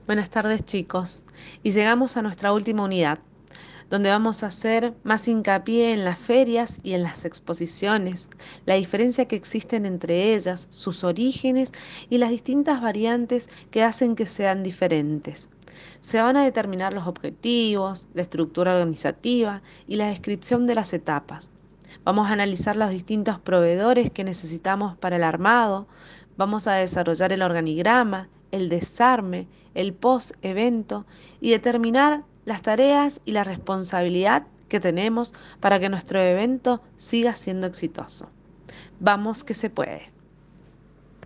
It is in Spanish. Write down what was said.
Buenas tardes, chicos. Y llegamos a nuestra última unidad, donde vamos a hacer más hincapié en las ferias y en las exposiciones, la diferencia que existen entre ellas, sus orígenes y las distintas variantes que hacen que sean diferentes. Se van a determinar los objetivos, la estructura organizativa y la descripción de las etapas. Vamos a analizar los distintos proveedores que necesitamos para el armado. Vamos a desarrollar el organigrama, el desarme, el post-evento y determinar las tareas y la responsabilidad que tenemos para que nuestro evento siga siendo exitoso. Vamos que se puede.